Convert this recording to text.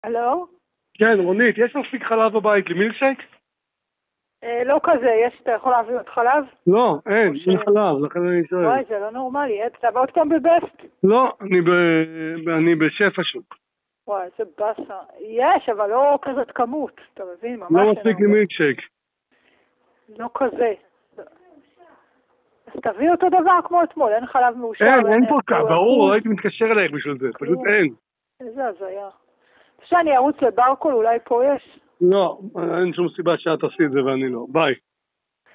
הלו? כן, רונית, יש מספיק חלב בבית למילקשייק? לא כזה, אתה יכול להביא עוד חלב? לא, אין חלב, לכן אני שואל. וואי, זה לא נורמלי, אתה עוד פעם בבסט? לא, אני בשפע שוק. וואי, איזה באסה. יש, אבל לא כזאת כמות, אתה מבין? ממש לא מספיק למילקשייק. לא כזה. אז תביא אותו דבר כמו אתמול, אין חלב מאושר. אין פה קו, ברור, לא הייתי מתקשר אלייך בשביל זה, פשוט אין. איזה הזיה. שאני ארוץ לברקול, אולי פה יש? לא, אין שום סיבה שאת עשי את זה ואני לא. ביי.